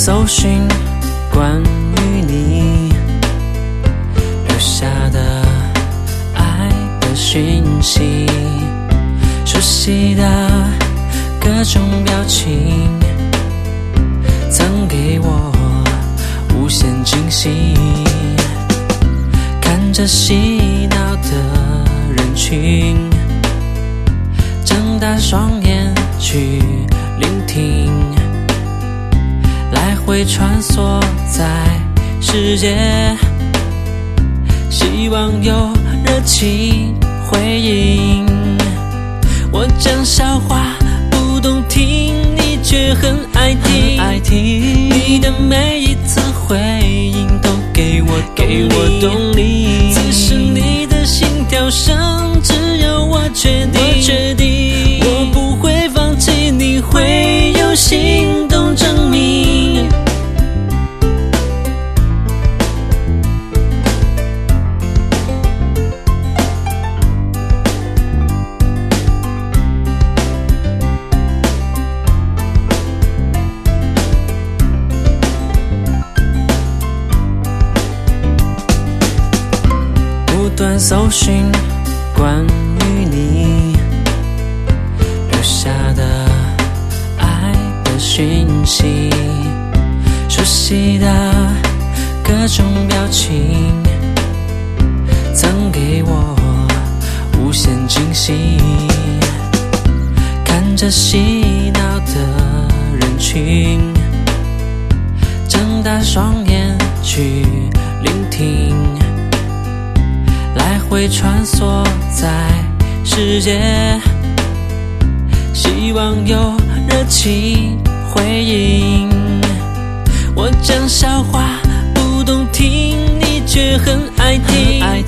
搜寻关于你留下的爱的讯息，熟悉的各种表情，曾给我无限惊喜。看着嬉闹的人群，睁大双眼去聆听，来回穿梭在世界，希望有热情回应。我讲笑话不懂听，你却很爱听，你的每一次回应都给我动力，此时你的心跳声只有我确定，我不会放弃，你会有行动证明。不断搜寻关于你留下的爱的讯息，熟悉的各种表情，曾给我无限惊喜。看着嬉闹的人群，睁大双眼去聆听，来回穿梭在世界，希望有热情回应。我讲笑话不懂听，你却很爱听，